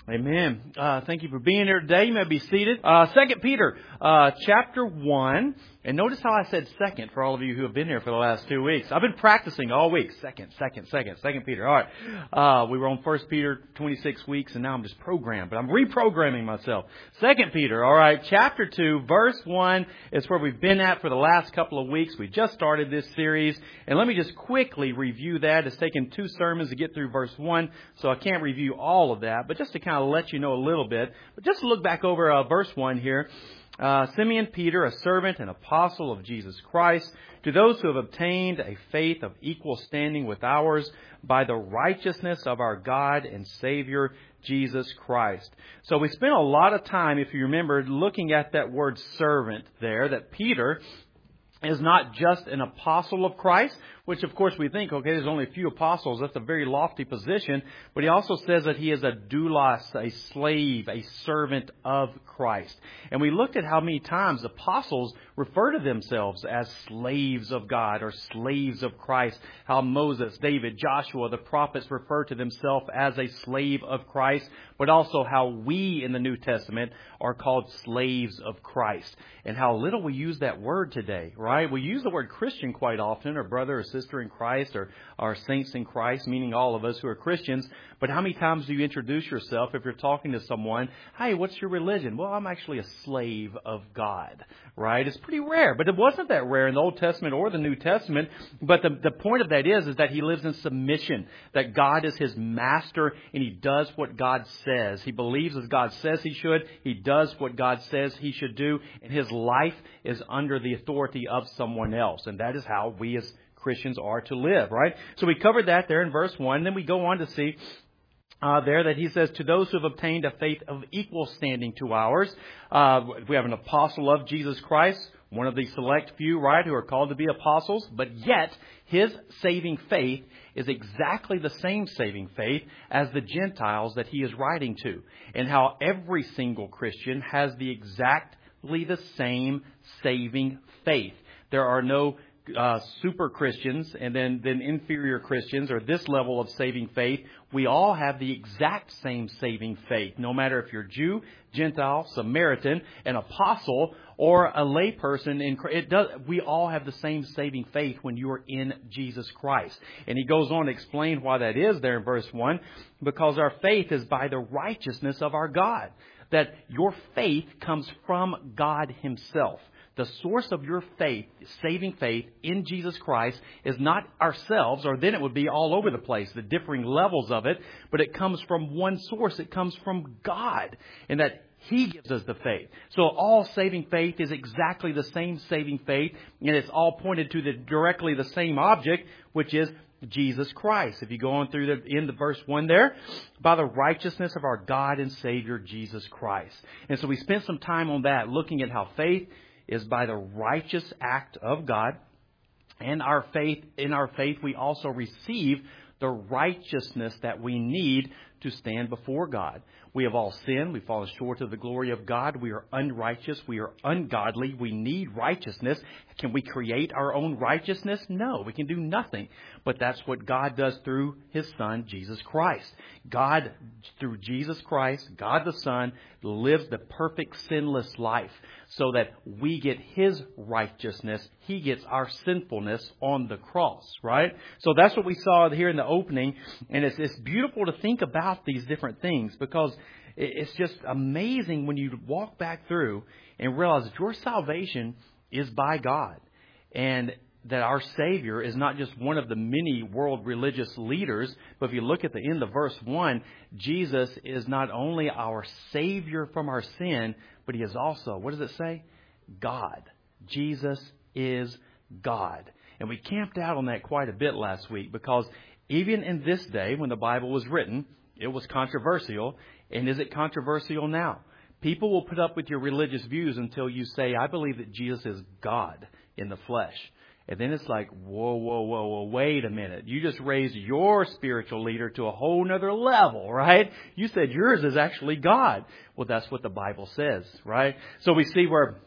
Amen. Thank you for being here today. You may be seated. 2 Peter, chapter 1. And notice how I said second for all of you who have been here for the last 2 weeks. I've been practicing all week. Second Peter. All right. We were on 1 Peter 26 weeks, and now I'm just programmed. But I'm reprogramming myself. 2 Peter, all right. Chapter 2, verse 1 is where we've been at for the last couple of weeks. We just started this series. And let me just quickly review that. It's taken 2 sermons to get through verse 1, so I can't review all of that. But just to kind of let you know a little bit. But just look back over verse 1 here. Simeon Peter, a servant and apostle of Jesus Christ, to those who have obtained a faith of equal standing with ours by the righteousness of our God and Savior, Jesus Christ. So we spent a lot of time, if you remember, looking at that word servant there, that Peter is not just an apostle of Christ, which of course we think, okay, there's only a few apostles. That's a very lofty position. But he also says that he is a doulos, a slave, a servant of Christ. And we looked at how many times apostles refer to themselves as slaves of God or slaves of Christ. How Moses, David, Joshua, the prophets refer to themselves as a slave of Christ. But also how we in the New Testament are called slaves of Christ. And how little we use that word today, right? We use the word Christian quite often, or brother or sister in Christ, or saints in Christ, meaning all of us who are Christians. But how many times do you introduce yourself if you're talking to someone? Hey, what's your religion? Well, I'm actually a slave of God, right? It's pretty rare, but it wasn't that rare in the Old Testament or the New Testament. But the point of that is that he lives in submission, that God is his master and he does what God says. He believes as God says he should. He does what God says he should do. And his life is under the authority of someone else. And that is how we as Christians are to live, right? So we covered that there in verse 1. Then we go on to see there that he says, to those who have obtained a faith of equal standing to ours. We have an apostle of Jesus Christ, one of the select few, right, who are called to be apostles. But yet, his saving faith is exactly the same saving faith as the Gentiles that he is writing to. And how every single Christian has exactly the same saving faith. There are no super Christians and then inferior Christians or this level of saving faith. We all have the exact same saving faith, no matter if you're Jew, Gentile, Samaritan, an apostle, or a layperson. We all have the same saving faith when you are in Jesus Christ. And he goes on to explain why that is there in verse 1, because our faith is by the righteousness of our God. That your faith comes from God himself. The source of your faith, saving faith in Jesus Christ, is not ourselves, or then it would be all over the place, the differing levels of it, but it comes from one source. It comes from God, and that he gives us the faith. So all saving faith is exactly the same saving faith, and it's all pointed to directly the same object, which is Jesus Christ. If you go on through the end of verse 1 there, by the righteousness of our God and Savior, Jesus Christ. And so we spent some time on that, looking at how faith is by the righteous act of God. And in our faith, we also receive the righteousness that we need to stand before God. We have all sinned. We've fallen short of the glory of God. We are unrighteous. We are ungodly. We need righteousness. Can we create our own righteousness? No, we can do nothing. But that's what God does through his Son, Jesus Christ. God, through Jesus Christ, God the Son, lives the perfect sinless life so that we get his righteousness. He gets our sinfulness on the cross, right? So that's what we saw here in the opening. And it's beautiful to think about these different things, because it's just amazing when you walk back through and realize that your salvation is by God, and that our Savior is not just one of the many world religious leaders. But if you look at the end of verse 1, Jesus is not only our Savior from our sin, but he is also, what does it say? God. Jesus is God. And we camped out on that quite a bit last week, because even in this day when the Bible was written, it was controversial. And is it controversial now? People will put up with your religious views until you say, I believe that Jesus is God in the flesh. And then it's like, whoa, wait a minute. You just raised your spiritual leader to a whole nother level, right? You said yours is actually God. Well, that's what the Bible says, right? So we see where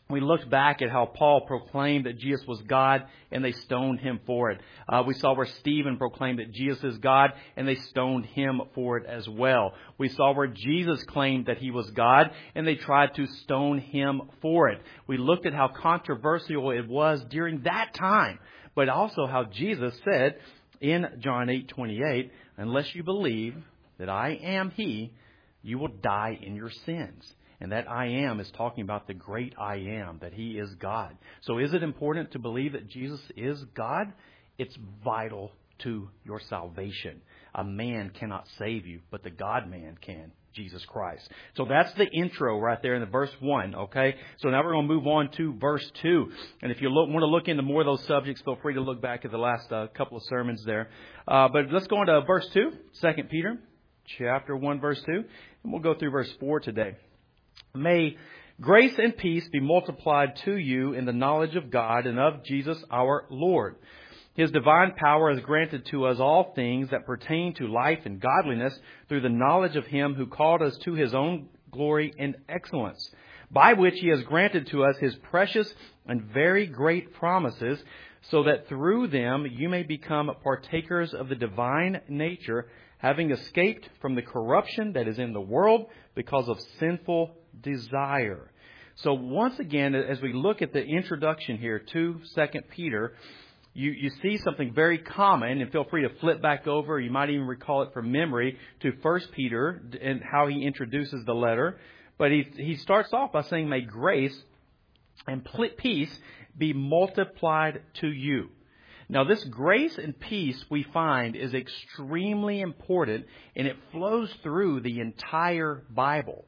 We looked back at how Paul proclaimed that Jesus was God, and they stoned him for it. We saw where Stephen proclaimed that Jesus is God, and they stoned him for it as well. We saw where Jesus claimed that he was God, and they tried to stone him for it. We looked at how controversial it was during that time, but also how Jesus said in John 8:28, unless you believe that I am he, you will die in your sins. And that I am is talking about the great I am, that he is God. So is it important to believe that Jesus is God? It's vital to your salvation. A man cannot save you, but the God-man can, Jesus Christ. So that's the intro right there in the verse 1, okay? So now we're going to move on to verse 2. And if you want to look into more of those subjects, feel free to look back at the last couple of sermons there. But let's go on to verse 2, 2 Peter, chapter 1, verse 2. And we'll go through verse 4 today. May grace and peace be multiplied to you in the knowledge of God and of Jesus our Lord. His divine power has granted to us all things that pertain to life and godliness through the knowledge of him who called us to his own glory and excellence, by which he has granted to us his precious and very great promises, so that through them you may become partakers of the divine nature, having escaped from the corruption that is in the world because of sinful desire. So once again, as we look at the introduction here to 2 Peter, you see something very common, and feel free to flip back over. You might even recall it from memory to 1 Peter and how he introduces the letter. But he starts off by saying, may grace and peace be multiplied to you. Now, this grace and peace we find is extremely important, and it flows through the entire Bible.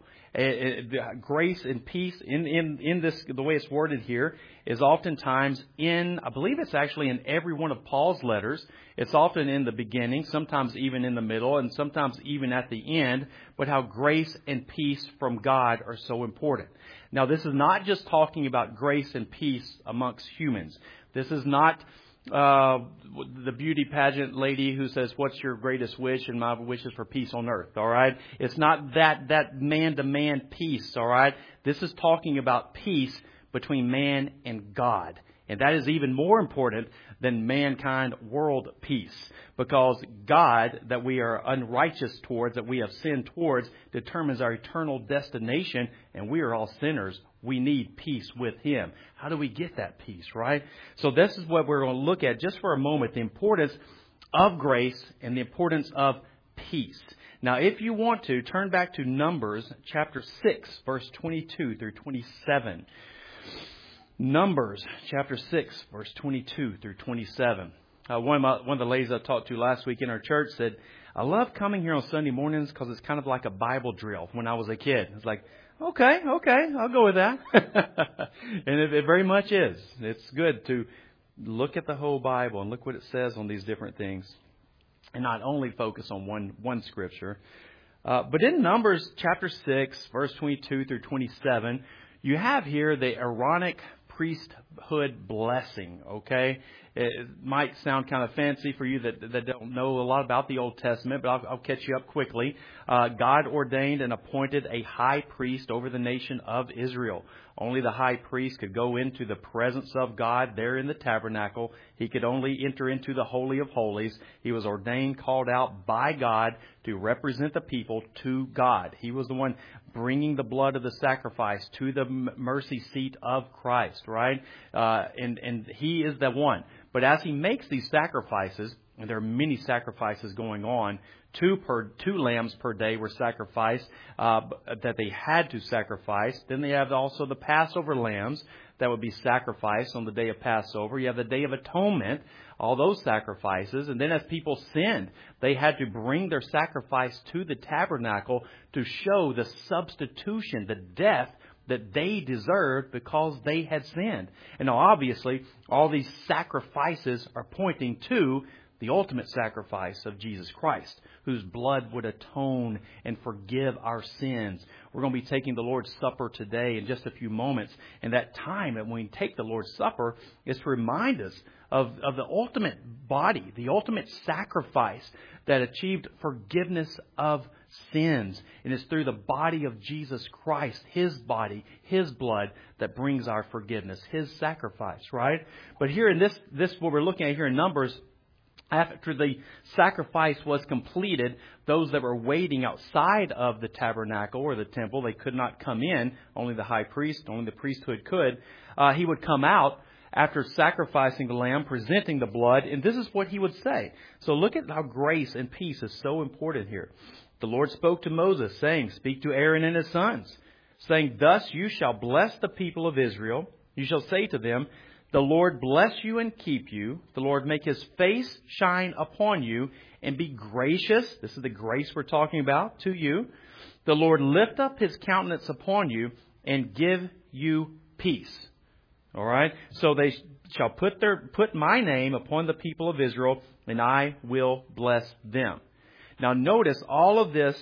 Grace and peace in this, the way it's worded here, is oftentimes I believe it's actually in every one of Paul's letters. It's often in the beginning, sometimes even in the middle, and sometimes even at the end, but how grace and peace from God are so important. Now, this is not just talking about grace and peace amongst humans. This is not the beauty pageant lady who says, what's your greatest wish? And my wish is for peace on earth. All right. It's not that man-to-man peace. All right. This is talking about peace between man and God. And that is even more important than mankind world peace, because God, that we are unrighteous towards, that we have sinned towards, determines our eternal destination, and we are all sinners. We need peace with him. How do we get that peace, right? So this is what we're going to look at just for a moment, the importance of grace and the importance of peace. Now, if you want to, turn back to Numbers chapter 6, verse 22 through 27. Numbers chapter 6, verse 22 through 27. One of the ladies I talked to last week in our church said, I love coming here on Sunday mornings because it's kind of like a Bible drill when I was a kid. It's like, okay, I'll go with that. And it very much is. It's good to look at the whole Bible and look what it says on these different things, and not only focus on one scripture. But in Numbers chapter 6, verse 22 through 27, you have here the Aaronic priesthood blessing, okay? It might sound kind of fancy for you that don't know a lot about the Old Testament, but I'll catch you up quickly. God ordained and appointed a high priest over the nation of Israel. Only the high priest could go into the presence of God there in the tabernacle. He could only enter into the Holy of Holies. He was ordained, called out by God to represent the people to God. He was the one bringing the blood of the sacrifice to the mercy seat of Christ, right? And he is the one. But as he makes these sacrifices, and there are many sacrifices going on, two lambs per day were sacrificed that they had to sacrifice. Then they have also the Passover lambs that would be sacrificed on the day of Passover. You have the Day of Atonement, all those sacrifices. And then as people sinned, they had to bring their sacrifice to the tabernacle to show the substitution, the death that they deserved because they had sinned. And now obviously all these sacrifices are pointing to the ultimate sacrifice of Jesus Christ, whose blood would atone and forgive our sins. We're going to be taking the Lord's Supper today in just a few moments. And that time that when we take the Lord's Supper is to remind us of the ultimate body, the ultimate sacrifice that achieved forgiveness of sins. And it's through the body of Jesus Christ, His body, His blood, that brings our forgiveness, His sacrifice, right? But here in this what we're looking at here in Numbers, after the sacrifice was completed, those that were waiting outside of the tabernacle or the temple, they could not come in. Only the high priest, only the priesthood could. He would come out after sacrificing the lamb, presenting the blood, and this is what he would say. So look at how grace and peace is so important here. The Lord spoke to Moses, saying, "Speak to Aaron and his sons, saying, Thus you shall bless the people of Israel. You shall say to them, The Lord bless you and keep you. The Lord make His face shine upon you and be gracious." This is the grace we're talking about, "to you. The Lord lift up His countenance upon you and give you peace." All right. So they shall put my name upon the people of Israel, and I will bless them. Now notice all of this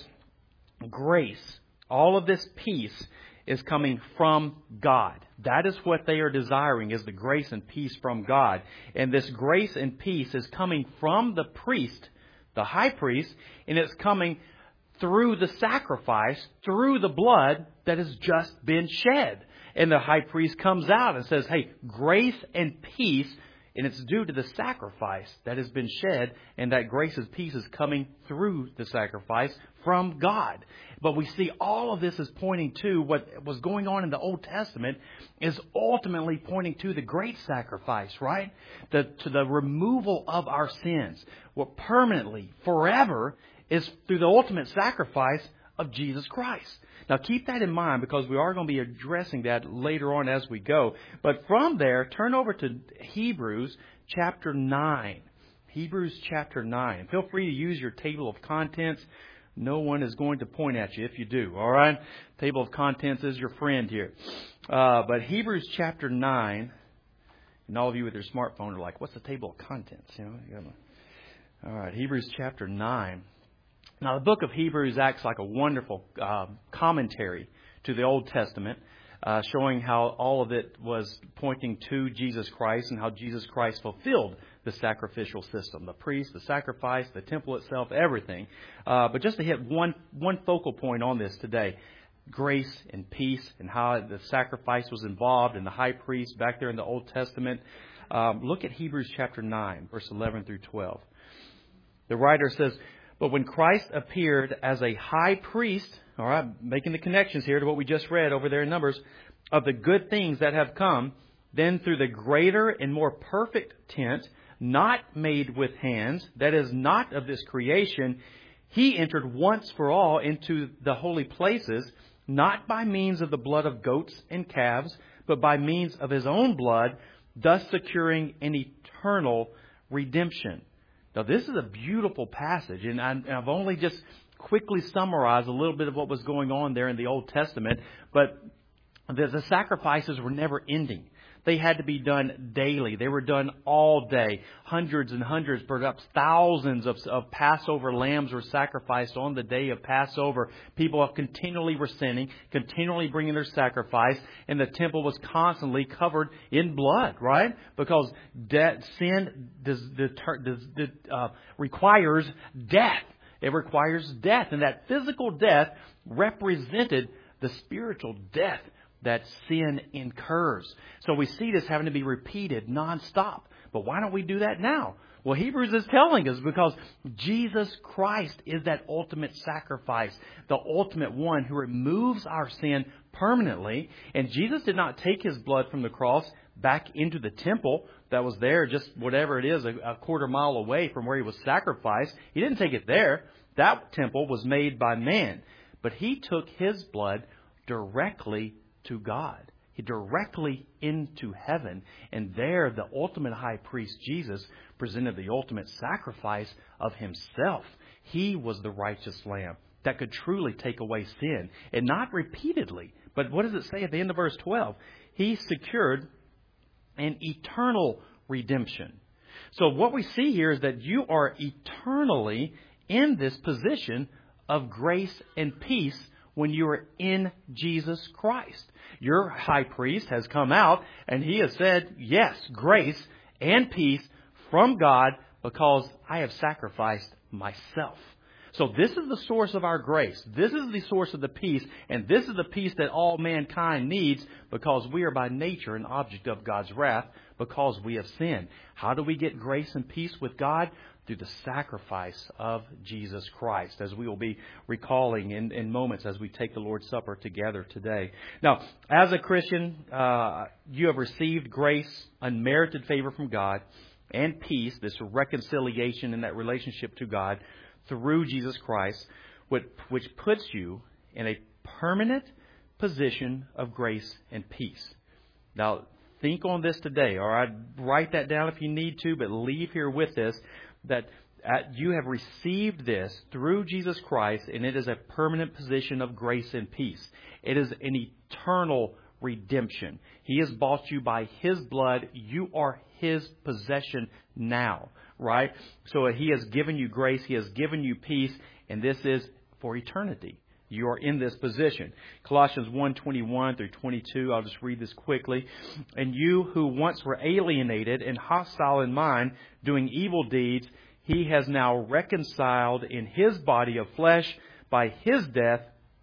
grace, all of this peace is coming from God. That is what they are desiring, is the grace and peace from God. And this grace and peace is coming from the priest, the high priest, and it's coming through the sacrifice, through the blood that has just been shed. And the high priest comes out and says, hey, grace and peace, and it's due to the sacrifice that has been shed, and that grace and peace is coming through the sacrifice from God. But we see all of this is pointing to what was going on in the Old Testament is ultimately pointing to the great sacrifice, right? To the removal of our sins. What permanently, forever, is through the ultimate sacrifice of Jesus Christ. Now keep that in mind, because we are going to be addressing that later on as we go. But from there, turn over to Hebrews chapter 9. Hebrews chapter 9. Feel free to use your table of contents. No one is going to point at you if you do. All right? Table of contents is your friend here. But Hebrews chapter 9, and all of you with your smartphone are like, what's the table of contents? All right, Hebrews chapter 9. Now, the book of Hebrews acts like a wonderful commentary to the Old Testament, showing how all of it was pointing to Jesus Christ and how Jesus Christ fulfilled the sacrificial system, the priest, the sacrifice, the temple itself, everything. But just to hit one focal point on this today, grace and peace and how the sacrifice was involved and the high priest back there in the Old Testament. Look at Hebrews chapter 9, verse 11 through 12. The writer says, "But when Christ appeared as a high priest," all right, making the connections here to what we just read over there in Numbers, "of the good things that have come, then through the greater and more perfect tent, not made with hands, that is not of this creation, He entered once for all into the holy places, not by means of the blood of goats and calves, but by means of His own blood, thus securing an eternal redemption." Now, this is a beautiful passage, and I've only just quickly summarized a little bit of what was going on there in the Old Testament, but the sacrifices were never ending. They had to be done daily. They were done all day. Hundreds and hundreds, perhaps thousands of Passover lambs were sacrificed on the day of Passover. People continually were sinning, continually bringing their sacrifice, and the temple was constantly covered in blood, right? Because sin requires death. It requires death, and that physical death represented the spiritual death that sin incurs. So we see this having to be repeated nonstop. But why don't we do that now? Well, Hebrews is telling us because Jesus Christ is that ultimate sacrifice, the ultimate one who removes our sin permanently. And Jesus did not take His blood from the cross back into the temple that was there, just whatever it is, a quarter mile away from where He was sacrificed. He didn't take it there. That temple was made by man. But He took His blood directly to God. He directly into heaven. And there, the ultimate high priest, Jesus, presented the ultimate sacrifice of Himself. He was the righteous lamb that could truly take away sin. And not repeatedly. But what does it say at the end of verse 12? He secured an eternal redemption. So what we see here is that you are eternally in this position of grace and peace when you are in Jesus Christ. Your high priest has come out and he has said, yes, grace and peace from God because I have sacrificed myself. So this is the source of our grace. This is the source of the peace. And this is the peace that all mankind needs because we are by nature an object of God's wrath because we have sinned. How do we get grace and peace with God? Through the sacrifice of Jesus Christ, as we will be recalling in moments as we take the Lord's Supper together today. Now, as a Christian, you have received grace, unmerited favor from God, and peace, this reconciliation in that relationship to God through Jesus Christ, which puts you in a permanent position of grace and peace. Now, think on this today, all right? Write that down if you need to, but leave here with this, that you have received this through Jesus Christ, and it is a permanent position of grace and peace. It is an eternal redemption. He has bought you by His blood. You are His possession now, right? So He has given you grace. He has given you peace, and this is for eternity. You are in this position. Colossians 1:21 through 22, I'll just read this quickly. And you who once were alienated and hostile in mind, doing evil deeds, He has now reconciled in His body of flesh by His death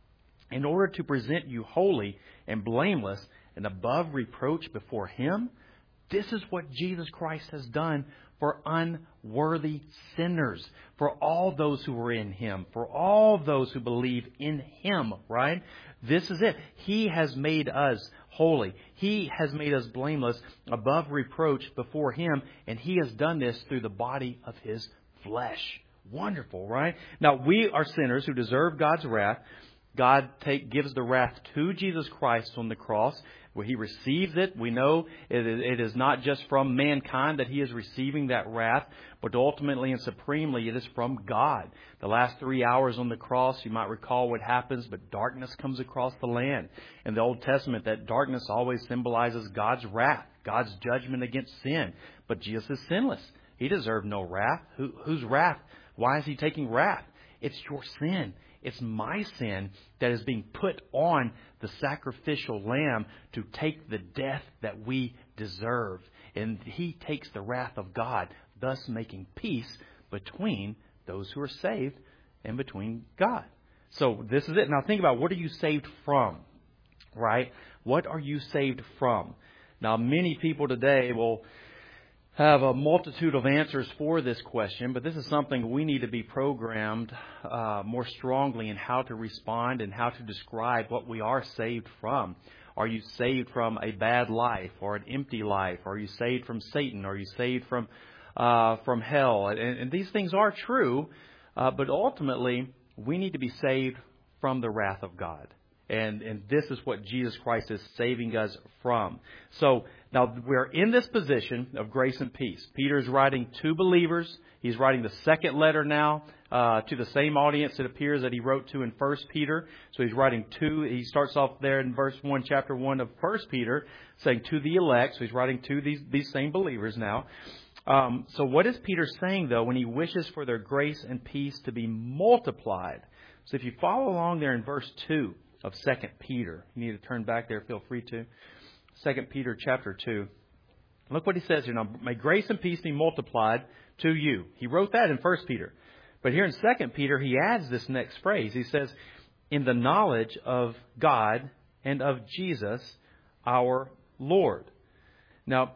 in order to present you holy and blameless and above reproach before Him. This is what Jesus Christ has done for unworthy sinners, for all those who are in Him, for all those who believe in Him, right? This is it. He has made us holy. He has made us blameless, above reproach before Him, and He has done this through the body of His flesh. Wonderful, right? Now, we are sinners who deserve God's wrath. God gives the wrath to Jesus Christ on the cross, where He receives it. We know it is not just from mankind that He is receiving that wrath, but ultimately and supremely it is from God. The last 3 hours on the cross, you might recall what happens, but darkness comes across the land. In the Old Testament, that darkness always symbolizes God's wrath, God's judgment against sin. But Jesus is sinless. He deserved no wrath. Whose wrath? Why is He taking wrath? It's your sin. It's my sin that is being put on the sacrificial lamb to take the death that we deserve. And He takes the wrath of God, thus making peace between those who are saved and between God. So this is it. Now think about, what are you saved from? Right? What are you saved from? Now many people today will have a multitude of answers for this question, but this is something we need to be programmed more strongly in how to respond and how to describe what we are saved from. Are you saved from a bad life or an empty life? Are you saved from Satan? Are you saved from hell? And these things are true, but ultimately we need to be saved from the wrath of God. And this is what Jesus Christ is saving us from. So now we're in this position of grace and peace. Peter is writing to believers. He's writing the second letter now to the same audience it appears that he wrote to in 1 Peter. So he's writing to, he starts off there in verse 1, chapter 1 of 1 Peter, saying to the elect. So he's writing to these same believers now. So what is Peter saying, though, when he wishes for their grace and peace to be multiplied? So if you follow along there in verse 2 of 2 Peter. You need to turn back there, feel free to. 2 Peter chapter 2. Look what he says here. Now, may grace and peace be multiplied to you. He wrote that in 1 Peter. But here in 2 Peter, he adds this next phrase. He says, in the knowledge of God and of Jesus, our Lord. Now,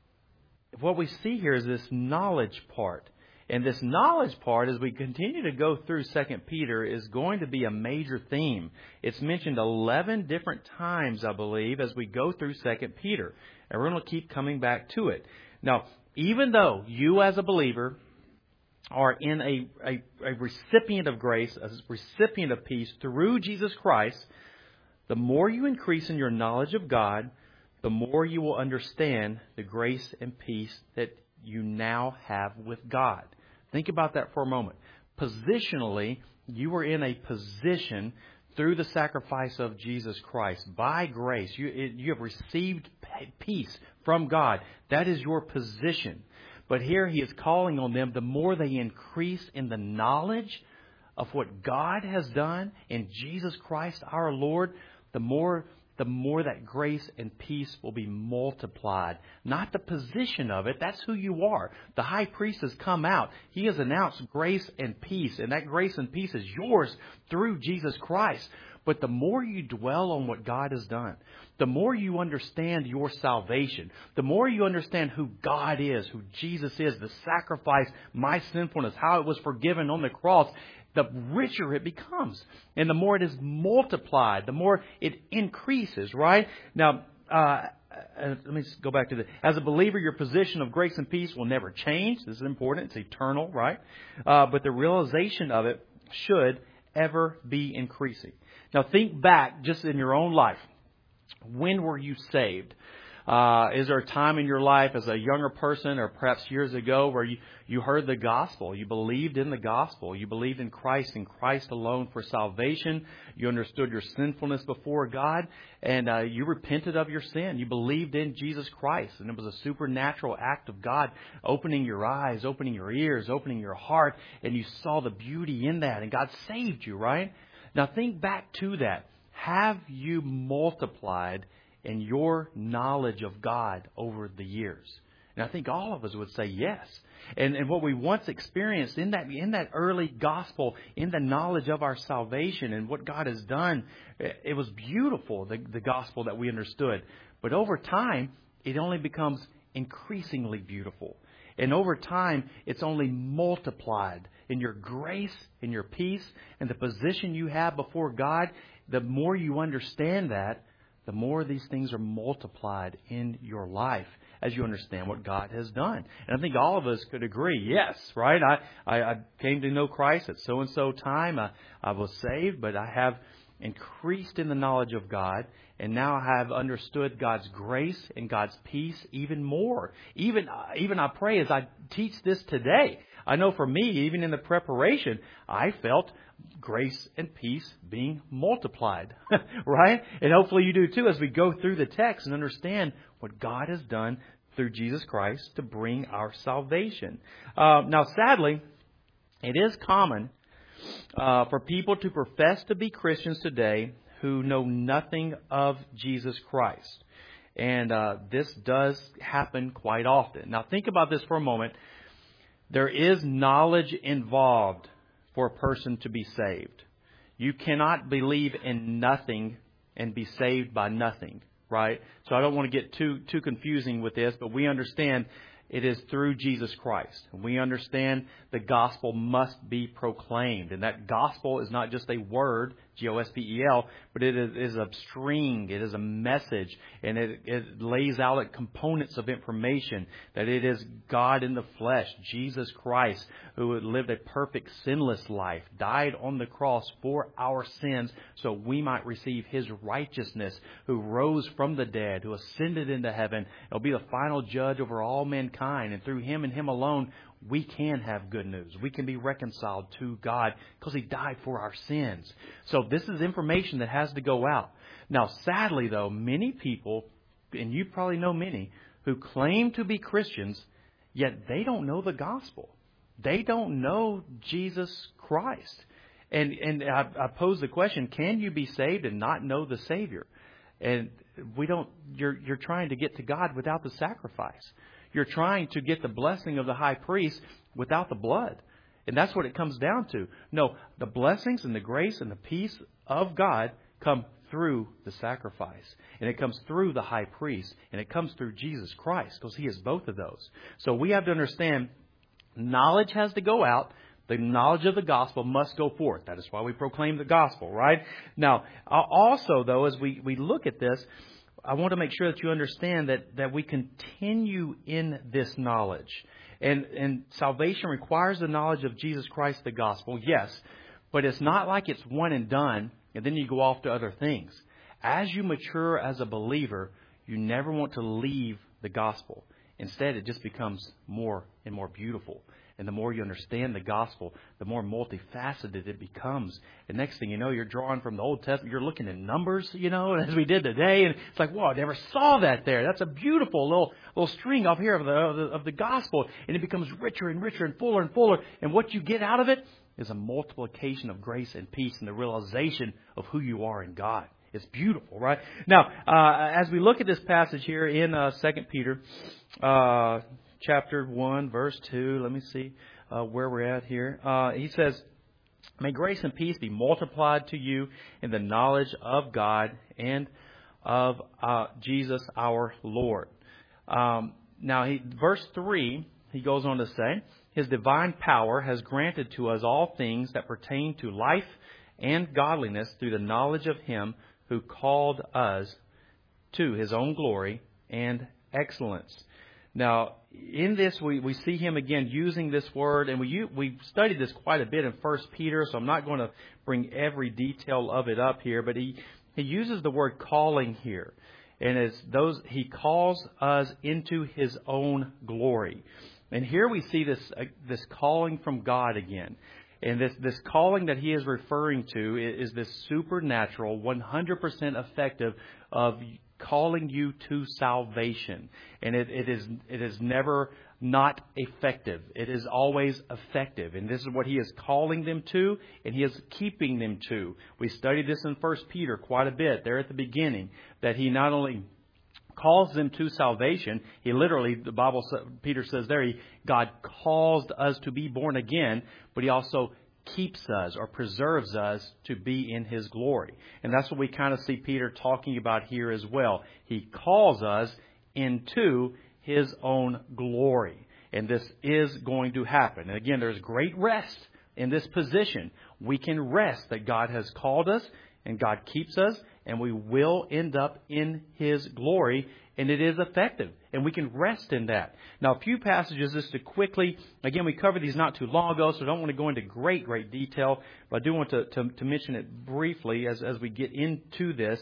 what we see here is this knowledge part. And this knowledge part, as we continue to go through 2 Peter, is going to be a major theme. It's mentioned 11 different times, I believe, as we go through 2 Peter. And we're going to keep coming back to it. Now, even though you as a believer are in a recipient of grace, a recipient of peace through Jesus Christ, the more you increase in your knowledge of God, the more you will understand the grace and peace that you now have with God. Think about that for a moment. Positionally, you are in a position through the sacrifice of Jesus Christ. By grace, you have received peace from God. That is your position. But here he is calling on them, the more they increase in the knowledge of what God has done in Jesus Christ our Lord, the more the more that grace and peace will be multiplied. Not the position of it. That's who you are. The high priest has come out. He has announced grace and peace. And that grace and peace is yours through Jesus Christ. But the more you dwell on what God has done, the more you understand your salvation, the more you understand who God is, who Jesus is, the sacrifice, my sinfulness, how it was forgiven on the cross, the richer it becomes. And the more it is multiplied, the more it increases, right? Now, let me just go back to as a believer, your position of grace and peace will never change. This is important. It's eternal, right? But the realization of it should ever be increasing. Now, think back just in your own life. When were you saved? Is there a time in your life as a younger person or perhaps years ago where you heard the gospel? You believed in the gospel. You believed in Christ and Christ alone for salvation. You understood your sinfulness before God and you repented of your sin. You believed in Jesus Christ, and it was a supernatural act of God opening your eyes, opening your ears, opening your heart, and you saw the beauty in that, and God saved you, right? Now think back to that. Have you multiplied in your knowledge of God over the years? And I think all of us would say yes. And what we once experienced in that early gospel, in the knowledge of our salvation and what God has done, it was beautiful, the gospel that we understood. But over time, it only becomes increasingly beautiful. And over time, it's only multiplied in your grace, in your peace, and the position you have before God. The more you understand that, the more these things are multiplied in your life as you understand what God has done. And I think all of us could agree, yes, right? I came to know Christ at so-and-so time. I was saved, but I have increased in the knowledge of God, and now I have understood God's grace and God's peace even more. Even I pray as I teach this today, I know for me, even in the preparation, I felt grace and peace being multiplied, right? And hopefully you do too as we go through the text and understand what God has done through Jesus Christ to bring our salvation. Now, sadly, it is common for people to profess to be Christians today who know nothing of Jesus Christ. And this does happen quite often. Now, think about this for a moment. There is knowledge involved for a person to be saved. You cannot believe in nothing and be saved by nothing, right? So I don't want to get too confusing with this, but we understand it is through Jesus Christ. We understand the gospel must be proclaimed. And that gospel is not just a word, Gospel, but it is a string. It is a message. And it lays out components of information that it is God in the flesh, Jesus Christ, who lived a perfect sinless life, died on the cross for our sins so we might receive His righteousness, who rose from the dead, who ascended into heaven. He'll be the final judge over all mankind. And through Him and Him alone, we can have good news. We can be reconciled to God because He died for our sins. So this is information that has to go out. Now, sadly, though, many people, and you probably know many, who claim to be Christians, yet they don't know the gospel. They don't know Jesus Christ. And I pose the question, can you be saved and not know the Savior? And you're trying to get to God without the sacrifice. You're trying to get the blessing of the high priest without the blood. And that's what it comes down to. No, the blessings and the grace and the peace of God come through the sacrifice. And it comes through the high priest. And it comes through Jesus Christ, because He is both of those. So we have to understand, knowledge has to go out. The knowledge of the gospel must go forth. That is why we proclaim the gospel, right? Now, also, though, as we look at this, I want to make sure that you understand that we continue in this knowledge. And salvation requires the knowledge of Jesus Christ, the gospel, yes. But it's not like it's one and done, and then you go off to other things. As you mature as a believer, you never want to leave the gospel. Instead, it just becomes more and more beautiful. And the more you understand the gospel, the more multifaceted it becomes. And next thing you know, you're drawing from the Old Testament. You're looking at numbers, as we did today. And it's like, whoa, I never saw that there. That's a beautiful little string off here of the gospel. And it becomes richer and richer and fuller and fuller. And what you get out of it is a multiplication of grace and peace and the realization of who you are in God. It's beautiful, right? Now, as we look at this passage here in 2 Peter, chapter 1, verse 2, let me see where we're at here. He says, "May grace and peace be multiplied to you in the knowledge of God and of Jesus our Lord." Now, verse 3, he goes on to say, "His divine power has granted to us all things that pertain to life and godliness through the knowledge of Him who called us to His own glory and excellence." Now, in this, we see him again using this word, and we studied this quite a bit in 1 Peter, so I'm not going to bring every detail of it up here, but he uses the word calling here. And he calls us into His own glory. And here we see this calling from God again. And this calling that he is referring to is this supernatural, 100% effective of calling you to salvation. And it is never not effective. It is always effective. And this is what he is calling them to, and he is keeping them to. We studied this in 1 Peter quite a bit there at the beginning, that he not only calls them to salvation, he literally, Peter says there, God caused us to be born again, but he also keeps us or preserves us to be in His glory. And that's what we kind of see Peter talking about here as well. He calls us into His own glory. And this is going to happen. And again, there's great rest in this position. We can rest that God has called us and God keeps us, and we will end up in His glory, and it is effective, and we can rest in that. Now, a few passages just to quickly, again, we covered these not too long ago, so I don't want to go into great detail, but I do want to mention it briefly as we get into this,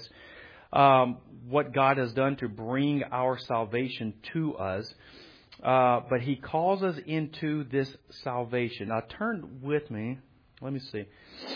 what God has done to bring our salvation to us. But He calls us into this salvation. Now, turn with me. Let me see.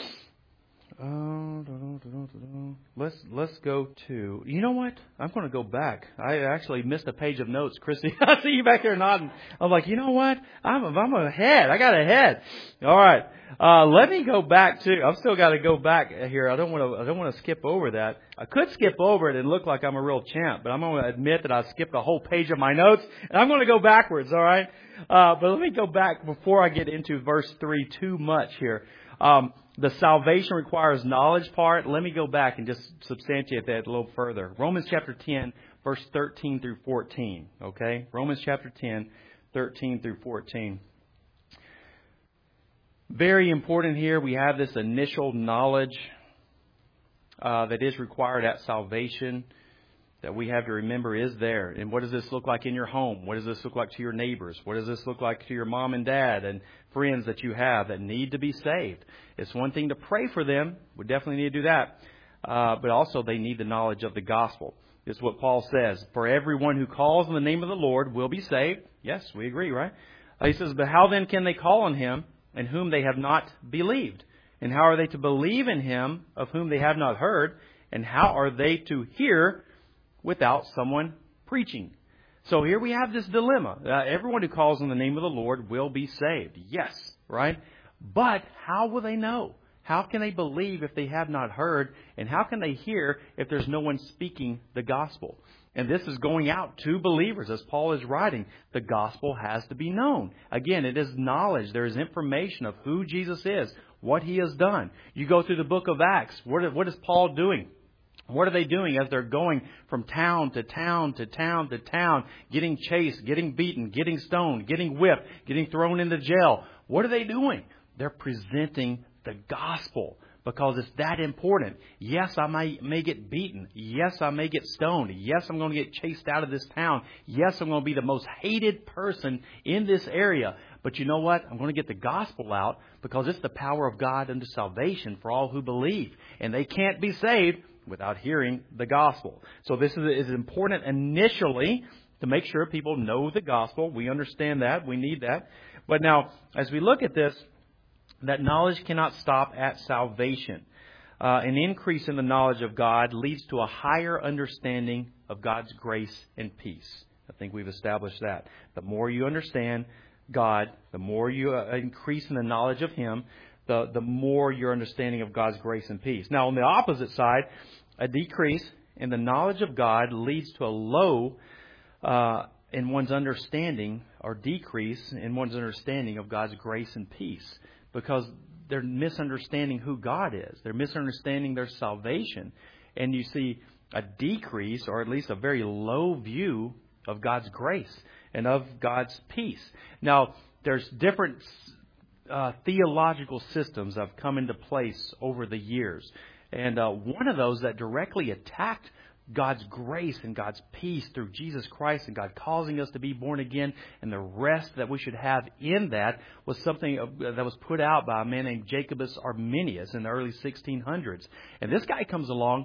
Let's go to, you know what? I'm going to go back. I actually missed a page of notes, Christy. I see you back there nodding. I'm like, you know what? I'm ahead. I got ahead. All right. Let me go back to, I've still got to go back here. I don't want to skip over that. I could skip over it and look like I'm a real champ, but I'm going to admit that I skipped a whole page of my notes, and I'm going to go backwards. All right. But let me go back before I get into verse 3 too much here. The salvation requires knowledge part. Let me go back and just substantiate that a little further. Romans chapter 10, verse 13 through 14. Okay? Romans chapter 10, 13 through 14. Very important here. We have this initial knowledge that is required at salvation, that we have to remember is there. And what does this look like in your home? What does this look like to your neighbors? What does this look like to your mom and dad and friends that you have that need to be saved? It's one thing to pray for them. We definitely need to do that. But also they need the knowledge of the gospel. This is what Paul says. For everyone who calls on the name of the Lord will be saved. Yes, we agree, right? He says, but how then can they call on Him in whom they have not believed? And how are they to believe in Him of whom they have not heard? And how are they to hear without someone preaching? So here we have this dilemma. Everyone who calls on the name of the Lord will be saved. Yes, right? But how will they know? How can they believe if they have not heard? And how can they hear if there's no one speaking the gospel? And this is going out to believers. As Paul is writing, the gospel has to be known. Again, it is knowledge. There is information of who Jesus is, what He has done. You go through the book of Acts. What is Paul doing? What are they doing as they're going from town to town to town to town, getting chased, getting beaten, getting stoned, getting whipped, getting thrown into jail? What are they doing? They're presenting the gospel because it's that important. Yes, I may get beaten. Yes, I may get stoned. Yes, I'm going to get chased out of this town. Yes, I'm going to be the most hated person in this area. But you know what? I'm going to get the gospel out because it's the power of God unto salvation for all who believe. And they can't be saved without hearing the gospel. So this is important initially to make sure people know the gospel. We understand that. We need that. But now, as we look at this, that knowledge cannot stop at salvation. An increase in the knowledge of God leads to a higher understanding of God's grace and peace. I think we've established that. The more you understand God, the more you increase in the knowledge of Him, the more your understanding of God's grace and peace. Now, on the opposite side, A decrease in the knowledge of God leads to a low in one's understanding, or decrease in one's understanding of God's grace and peace, because they're misunderstanding who God is. They're misunderstanding their salvation. And you see a decrease, or at least a very low view of God's grace and of God's peace. Now, there's different theological systems that have come into place over the years. And one of those that directly attacked God's grace and God's peace through Jesus Christ and God causing us to be born again and the rest that we should have in that was something that was put out by a man named Jacobus Arminius in the early 1600s. And this guy comes along,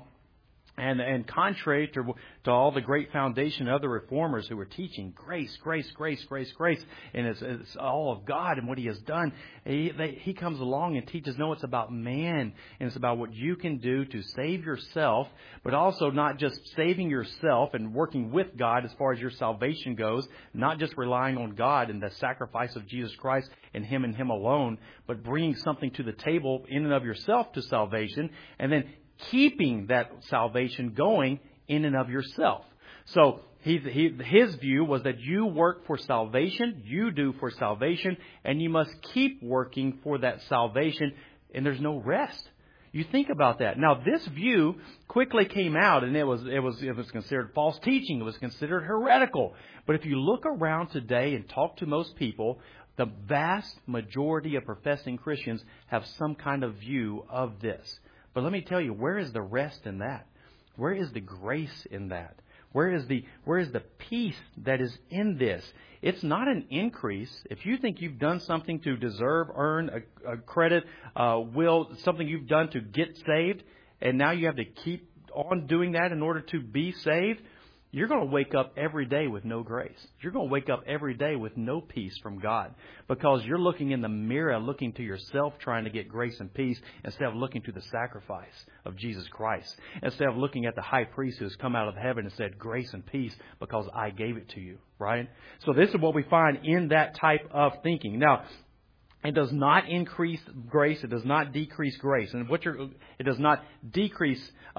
and contrary to all the great foundation of other reformers who were teaching grace, grace, grace, grace, grace, and it's all of God and what He has done, he comes along and teaches, no, it's about man, and it's about what you can do to save yourself, but also not just saving yourself and working with God as far as your salvation goes, not just relying on God and the sacrifice of Jesus Christ and Him alone, but bringing something to the table in and of yourself to salvation, and then keeping that salvation going in and of yourself. So his view was that you work for salvation, you do for salvation, and you must keep working for that salvation, and there's no rest. You think about that. Now, this view quickly came out, and it was considered false teaching. It was considered heretical. But if you look around today and talk to most people, the vast majority of professing Christians have some kind of view of this. But let me tell you, where is the rest in that? Where is the grace in that? Where is the peace that is in this? It's not an increase. If you think you've done something to deserve, earn a credit, something you've done to get saved, and now you have to keep on doing that in order to be saved, you're going to wake up every day with no grace. You're going to wake up every day with no peace from God, because you're looking in the mirror, looking to yourself, trying to get grace and peace, instead of looking to the sacrifice of Jesus Christ. Instead of looking at the high priest who has come out of heaven and said, grace and peace because I gave it to you, right? So this is what we find in that type of thinking. Now, it does not increase grace. It does not decrease grace. And it does not increase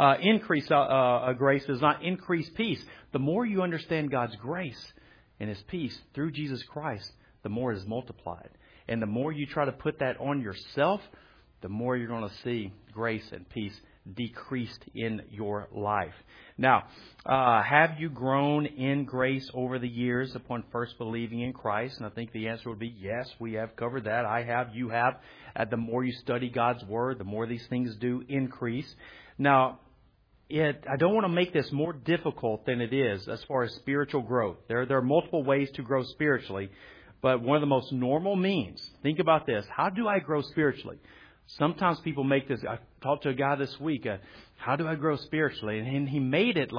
grace. It does not increase peace. The more you understand God's grace and His peace through Jesus Christ, the more it is multiplied. And the more you try to put that on yourself, the more you're going to see grace and peace decreased in your life. Now, have you grown in grace over the years upon first believing in Christ? And I think the answer would be yes, we have covered that. I have, you have. The more you study God's Word, the more these things do increase. Now, I don't want to make this more difficult than it is as far as spiritual growth. There are multiple ways to grow spiritually, but one of the most normal means, think about this, how do I grow spiritually? Sometimes people make this. I talked to a guy this week. How do I grow spiritually? And he made it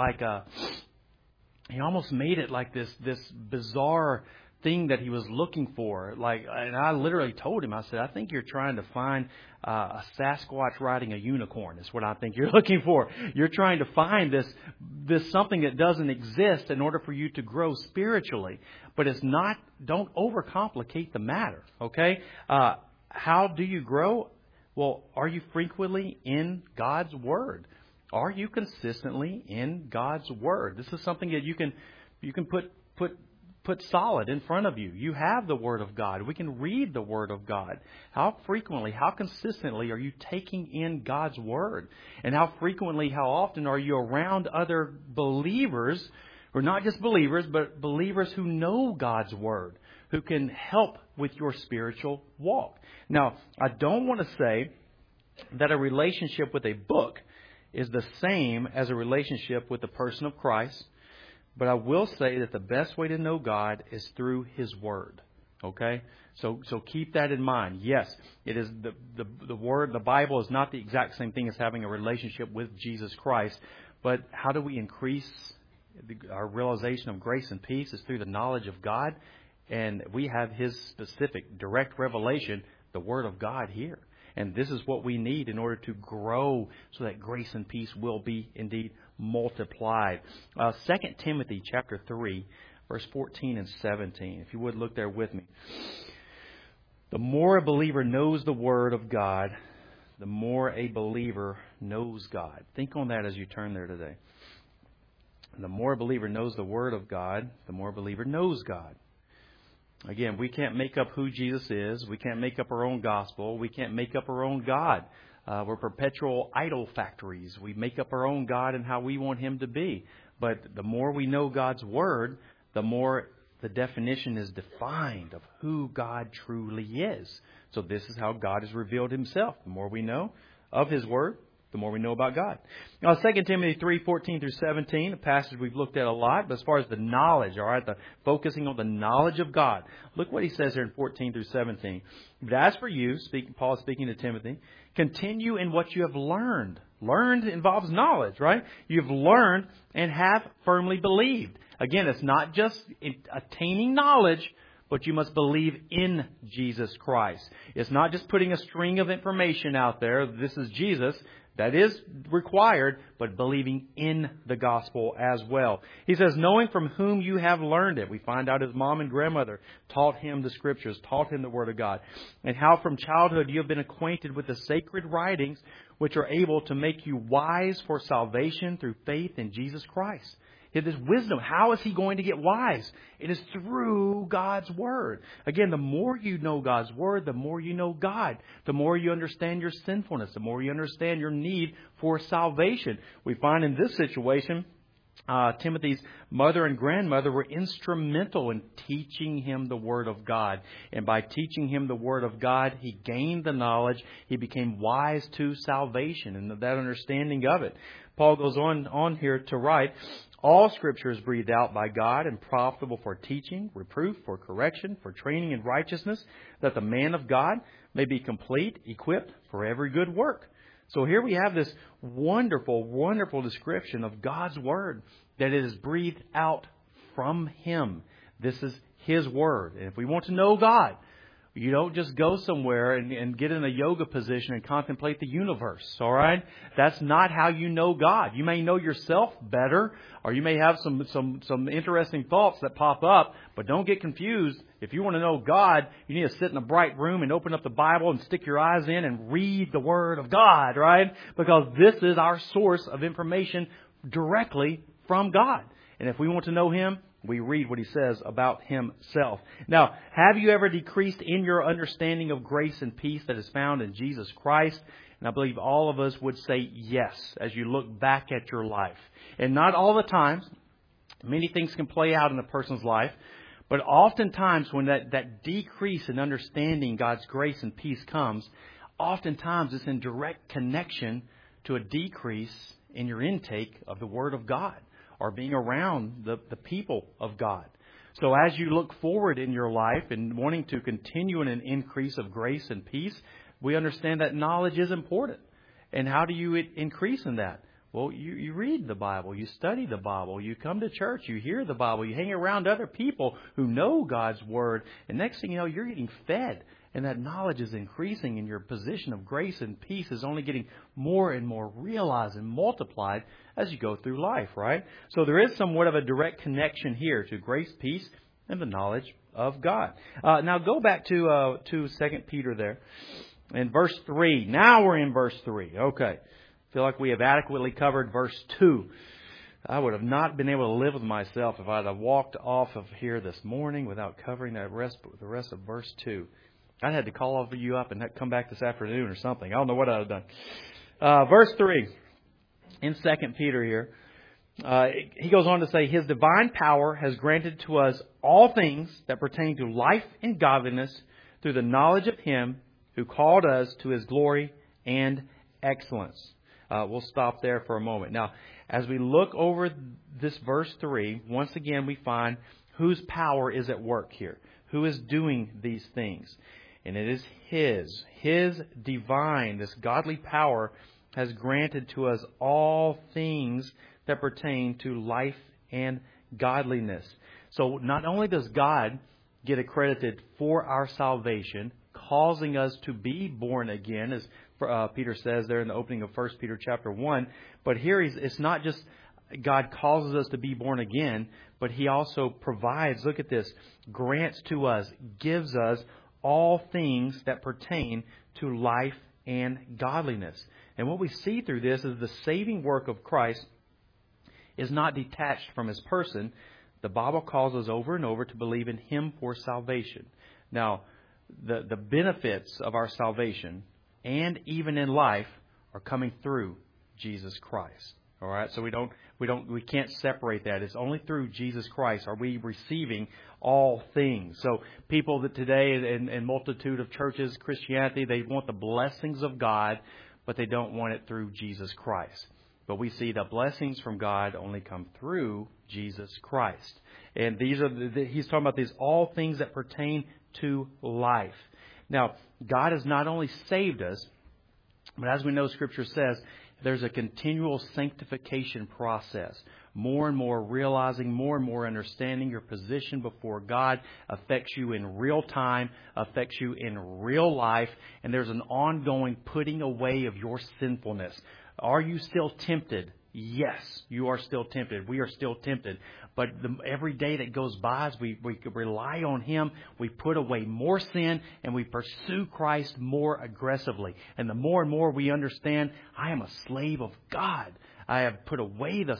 he almost made it like this bizarre thing that he was looking for. And I literally told him, I said, I think you're trying to find a Sasquatch riding a unicorn. Is what I think you're looking for. You're trying to find this something that doesn't exist in order for you to grow spiritually. But it's not. Don't overcomplicate the matter. Okay. How do you grow? Well, are you frequently in God's Word? Are you consistently in God's Word? This is something that you can put solid in front of you. You have the Word of God. We can read the Word of God. How frequently, how consistently are you taking in God's Word? And how frequently, how often are you around other believers, or not just believers, but believers who know God's Word, who can help with your spiritual walk? Now, I don't want to say that a relationship with a book is the same as a relationship with the person of Christ, but I will say that the best way to know God is through His Word. Okay? So keep that in mind. Yes, it is the Word, the Bible is not the exact same thing as having a relationship with Jesus Christ, but how do we increase our realization of grace and peace is through the knowledge of God, and we have His specific direct revelation, the Word of God here. And this is what we need in order to grow so that grace and peace will be indeed multiplied. 2 Timothy chapter 3, verse 14 and 17. If you would look there with me. The more a believer knows the Word of God, the more a believer knows God. Think on that as you turn there today. The more a believer knows the Word of God, the more a believer knows God. Again, we can't make up who Jesus is. We can't make up our own gospel. We can't make up our own God. We're perpetual idol factories. We make up our own God and how we want Him to be. But the more we know God's Word, the more the definition is defined of who God truly is. So this is how God has revealed Himself. The more we know of His Word, the more we know about God. Now, 2 Timothy 3:14 through 17, a passage we've looked at a lot, but as far as the knowledge, all right, the focusing on the knowledge of God, look what he says here in 14 through 17. But as for you, Paul is speaking to Timothy, continue in what you have learned. Learned involves knowledge, right? You've learned and have firmly believed. Again, it's not just attaining knowledge, but you must believe in Jesus Christ. It's not just putting a string of information out there. This is Jesus. That is required, but believing in the gospel as well. He says, knowing from whom you have learned it. We find out his mom and grandmother taught him the Scriptures, taught him the Word of God. And how from childhood you have been acquainted with the sacred writings, which are able to make you wise for salvation through faith in Jesus Christ. This wisdom, how is he going to get wise? It is through God's Word. Again, the more you know God's Word, the more you know God. The more you understand your sinfulness, the more you understand your need for salvation. We find in this situation, Timothy's mother and grandmother were instrumental in teaching him the Word of God. And by teaching him the Word of God, he gained the knowledge. He became wise to salvation and that understanding of it. Paul goes on here to write, all Scripture is breathed out by God and profitable for teaching, reproof, for correction, for training in righteousness, that the man of God may be complete, equipped for every good work. So here we have this wonderful, wonderful description of God's Word, that it is breathed out from Him. This is His Word. And if we want to know God, you don't just go somewhere and get in a yoga position and contemplate the universe, all right? That's not how you know God. You may know yourself better, or you may have some interesting thoughts that pop up, but don't get confused. If you want to know God, you need to sit in a bright room and open up the Bible and stick your eyes in and read the Word of God, right? Because this is our source of information directly from God. And if we want to know Him, we read what He says about Himself. Now, have you ever decreased in your understanding of grace and peace that is found in Jesus Christ? And I believe all of us would say yes as you look back at your life. And not all the times. Many things can play out in a person's life. But oftentimes when that decrease in understanding God's grace and peace comes, oftentimes it's in direct connection to a decrease in your intake of the Word of God, or being around the people of God. So as you look forward in your life and wanting to continue in an increase of grace and peace, we understand that knowledge is important. And how do you increase in that? Well, you read the Bible, you study the Bible, you come to church, you hear the Bible, you hang around other people who know God's Word, and next thing you know, you're getting fed. And that knowledge is increasing, and your position of grace and peace is only getting more and more realized and multiplied as you go through life, right? So there is somewhat of a direct connection here to grace, peace, and the knowledge of God. Now go back to 2 Peter there in verse 3. Now we're in verse 3. Okay. I feel like we have adequately covered verse 2. I would have not been able to live with myself if I'd have walked off of here this morning without covering the rest of verse 2. I had to call all of you up and come back this afternoon or something. I don't know what I'd have done. Verse 3 in 2 Peter here. He goes on to say, His divine power has granted to us all things that pertain to life and godliness through the knowledge of Him who called us to His glory and excellence. We'll stop there for a moment. Now, as we look over this verse 3, once again we find whose power is at work here. Who is doing these things? And it is His divine, this godly power has granted to us all things that pertain to life and godliness. So not only does God get accredited for our salvation, causing us to be born again, as Peter says there in the opening of 1 Peter chapter 1, but here it's not just God causes us to be born again, but He also provides, look at this, grants to us, gives us all things that pertain to life and godliness. And what we see through this is the saving work of Christ is not detached from His person. The Bible calls us over and over to believe in Him for salvation. Now, the benefits of our salvation and even in life are coming through Jesus Christ. All right, so we can't separate that. It's only through Jesus Christ are we receiving all things. So people that today in multitude of churches, Christianity, they want the blessings of God, but they don't want it through Jesus Christ. But we see the blessings from God only come through Jesus Christ. And these are he's talking about these all things that pertain to life. Now, God has not only saved us, but as we know Scripture says, there's a continual sanctification process. More and more realizing, more and more understanding your position before God affects you in real time, affects you in real life, and there's an ongoing putting away of your sinfulness. Are you still tempted? Yes, you are still tempted. We are still tempted. But every day that goes by, as we rely on Him, we put away more sin and we pursue Christ more aggressively. And the more and more we understand, I am a slave of God. I have put away the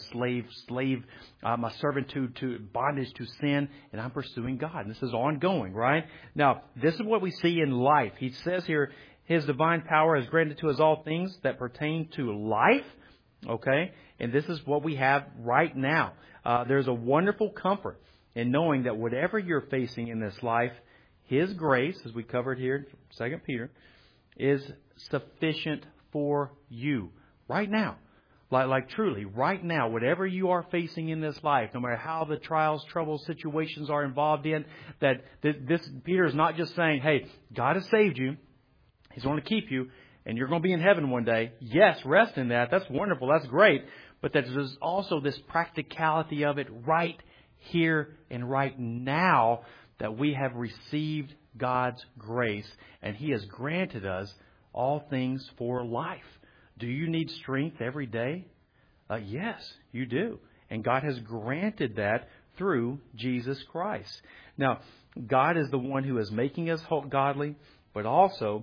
my servitude to bondage to sin, and I'm pursuing God. And this is ongoing, right? Now, this is what we see in life. He says here, His divine power has granted to us all things that pertain to life. Okay? And this is what we have right now. There's a wonderful comfort in knowing that whatever you're facing in this life, His grace, as we covered here in 2 Peter, is sufficient for you right now. Like truly, right now, whatever you are facing in this life, no matter how the trials, troubles, situations are involved in, that this Peter is not just saying, hey, God has saved you. He's going to keep you. And you're going to be in heaven one day. Yes, rest in that. That's wonderful. That's great. But there's also this practicality of it right here and right now that we have received God's grace and He has granted us all things for life. Do you need strength every day? Yes, you do. And God has granted that through Jesus Christ. Now, God is the one who is making us godly, but also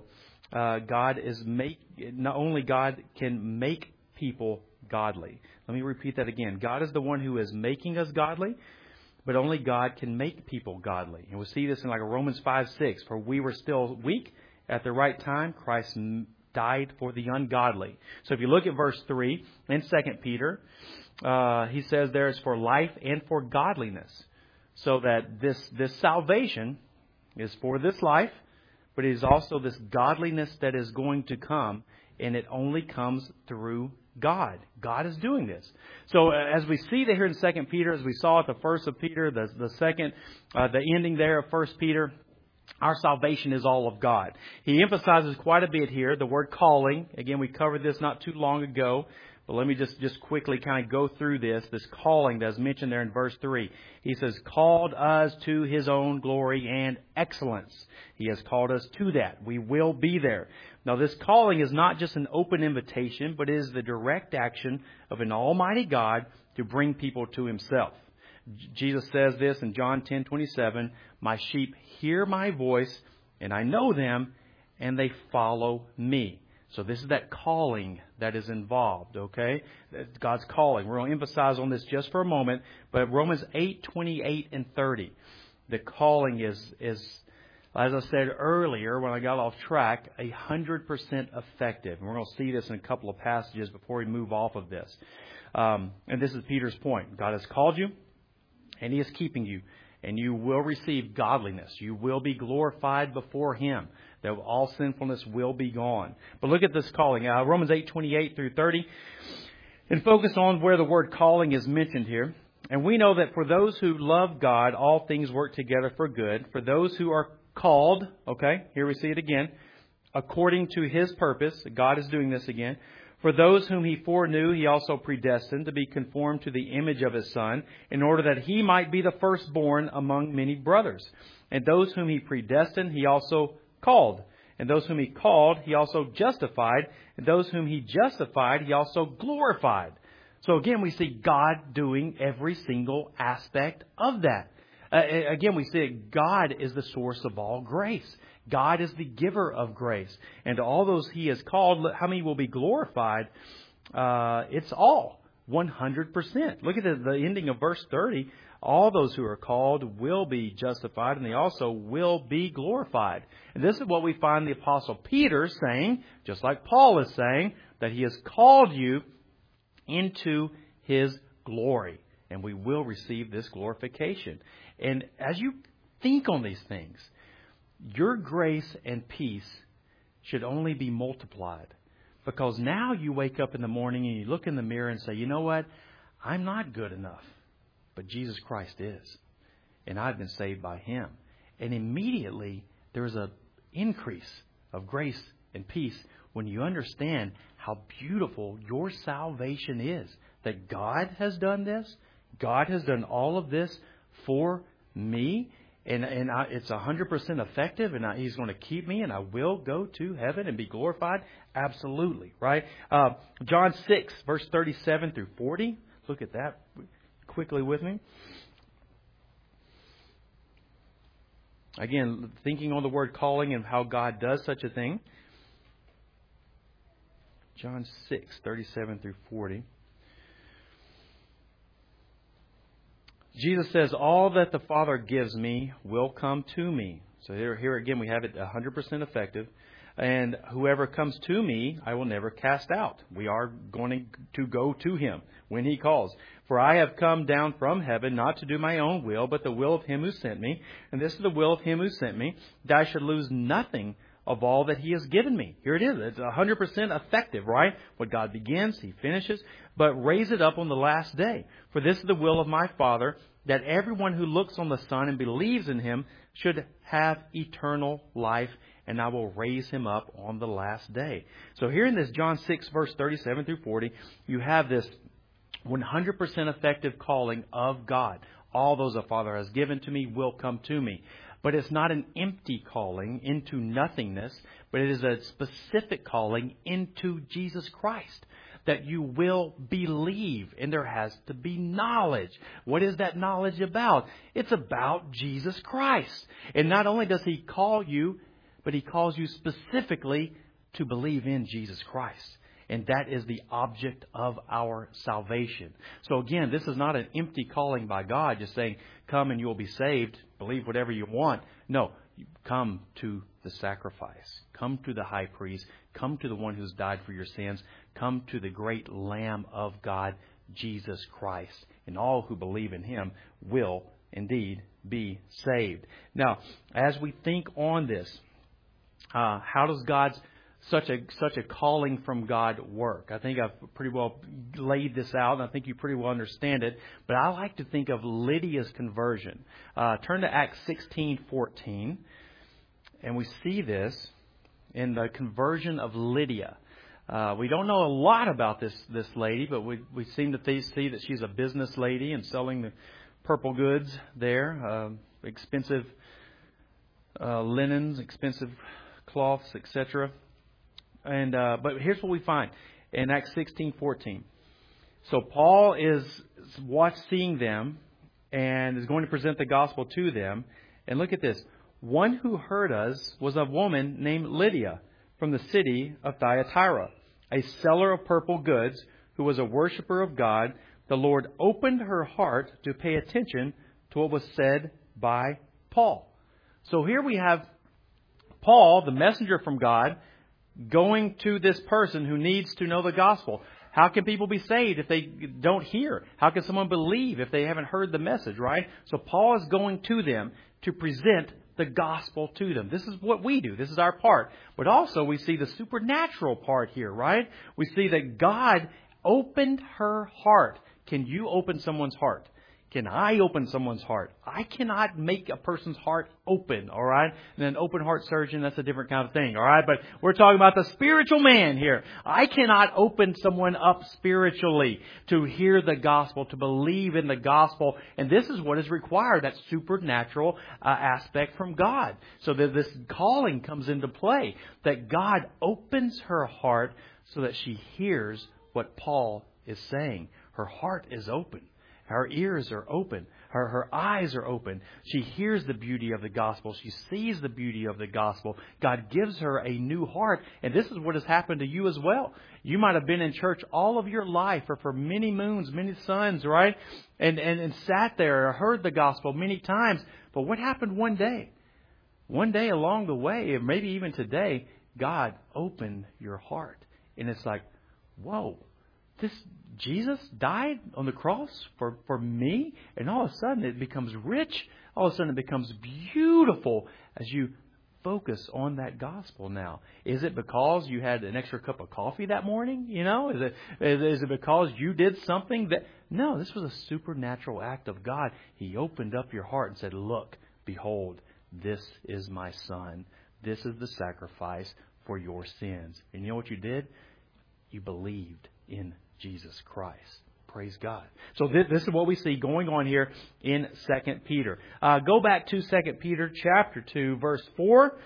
not only God can make people godly. Let me repeat that again. God is the one who is making us godly, but only God can make people godly. And we see this in like Romans 5:6. For we were still weak at the right time. Christ died for the ungodly. So if you look at verse 3 in 2 Peter, he says there is for life and for godliness. So that this salvation is for this life, but it is also this godliness that is going to come, and it only comes through God. God is doing this. So as we see that here in 2 Peter, as we saw at the first of Peter, the second, the ending there of 1 Peter, our salvation is all of God. He emphasizes quite a bit here the word calling. Again, we covered this not too long ago. But let me just quickly kind of go through this calling that's mentioned there in verse 3. He says, called us to His own glory and excellence. He has called us to that. We will be there. Now, this calling is not just an open invitation, but it is the direct action of an almighty God to bring people to Himself. Jesus says this in John 10:27, my sheep hear my voice, and I know them, and they follow me. So this is that calling that is involved, okay? God's calling. We're going to emphasize on this just for a moment. But Romans 8:28 and 30, the calling is, as I said earlier when I got off track, 100% effective. And we're going to see this in a couple of passages before we move off of this. And this is Peter's point. God has called you, and He is keeping you. And you will receive godliness. You will be glorified before Him. That all sinfulness will be gone. But look at this calling. Romans 8:28 through 30. And focus on where the word calling is mentioned here. And we know that for those who love God, all things work together for good. For those who are called, okay, here we see it again, according to His purpose. God is doing this again. For those whom He foreknew, He also predestined to be conformed to the image of His Son, in order that He might be the firstborn among many brothers. And those whom He predestined, He also called. And those whom He called, He also justified. And those whom He justified, He also glorified. So again, we see God doing every single aspect of that. Again, we see that God is the source of all grace. God is the giver of grace. And to all those He has called, how many will be glorified? It's all. 100%. Look at the ending of verse 30. All those who are called will be justified, and they also will be glorified. And this is what we find the Apostle Peter saying, just like Paul is saying, that he has called you into His glory. And we will receive this glorification. And as you think on these things, your grace and peace should only be multiplied. Because now you wake up in the morning and you look in the mirror and say, you know what? I'm not good enough. But Jesus Christ is. And I've been saved by Him. And immediately there's an increase of grace and peace when you understand how beautiful your salvation is. That God has done this. God has done all of this for me. And it's 100% effective, and He's going to keep me, and I will go to heaven and be glorified. Absolutely, right? John 6, verse 37 through 40. Look at that quickly with me. Again, thinking on the word calling and how God does such a thing. John 6, 37 through 40. Jesus says, all that the Father gives me will come to me. So here again we have it 100% effective. And whoever comes to me, I will never cast out. We are going to go to Him when He calls. For I have come down from heaven not to do my own will, but the will of Him who sent me. And this is the will of Him who sent me, that I should lose nothing of all that He has given me. Here it is. It's 100% effective, right? What God begins, He finishes, but raise it up on the last day. For this is the will of my Father, that everyone who looks on the Son and believes in Him should have eternal life, and I will raise him up on the last day. So here in this John 6, verse 37 through 40, you have this 100% effective calling of God. All those the Father has given to me will come to me. But it's not an empty calling into nothingness, but it is a specific calling into Jesus Christ. That you will believe, and there has to be knowledge. What is that knowledge about? It's about Jesus Christ. And not only does He call you, but He calls you specifically to believe in Jesus Christ. And that is the object of our salvation. So again, this is not an empty calling by God, just saying, come and you'll be saved, believe whatever you want. No, you come to the sacrifice. Come to the high priest. Come to the one who's died for your sins. Come to the great Lamb of God, Jesus Christ. And all who believe in Him will indeed be saved. Now, as we think on this, how does God's such a calling from God work? I think I've pretty well laid this out, and I think you pretty well understand it. But I like to think of Lydia's conversion. Turn to Acts 16:14, and we see this in the conversion of Lydia. We don't know a lot about this lady, but we seem to see that she's a business lady and selling the purple goods there, expensive linens, expensive cloths, etc. And but here's what we find in Acts 16:14. So Paul is seeing them and is going to present the gospel to them. And look at this. One who heard us was a woman named Lydia from the city of Thyatira, a seller of purple goods who was a worshiper of God. The Lord opened her heart to pay attention to what was said by Paul. So here we have Paul, the messenger from God, going to this person who needs to know the gospel. How can people be saved if they don't hear? How can someone believe if they haven't heard the message, right? So Paul is going to them to present the gospel to them. This is what we do. This is our part. But also we see the supernatural part here, right? We see that God opened her heart. Can you open someone's heart? Can I open someone's heart? I cannot make a person's heart open, all right? And an open heart surgeon, that's a different kind of thing, all right? But we're talking about the spiritual man here. I cannot open someone up spiritually to hear the gospel, to believe in the gospel. And this is what is required, that supernatural aspect from God. So that this calling comes into play, that God opens her heart so that she hears what Paul is saying. Her heart is open. Her ears are open. Her eyes are open. She hears the beauty of the gospel. She sees the beauty of the gospel. God gives her a new heart. And this is what has happened to you as well. You might have been in church all of your life or for many moons, many suns, right? And sat there or heard the gospel many times. But what happened one day? One day along the way, or maybe even today, God opened your heart. And it's like, whoa, this Jesus died on the cross for me? And all of a sudden it becomes rich. All of a sudden it becomes beautiful as you focus on that gospel now. Is it because you had an extra cup of coffee that morning? You know, is it because you did something that... No, this was a supernatural act of God. He opened up your heart and said, look, behold, this is my son. This is the sacrifice for your sins. And you know what you did? You believed in Jesus Christ. Praise God. So this is what we see going on here in 2 Peter. Go back to 2 Peter chapter 2, verse 4.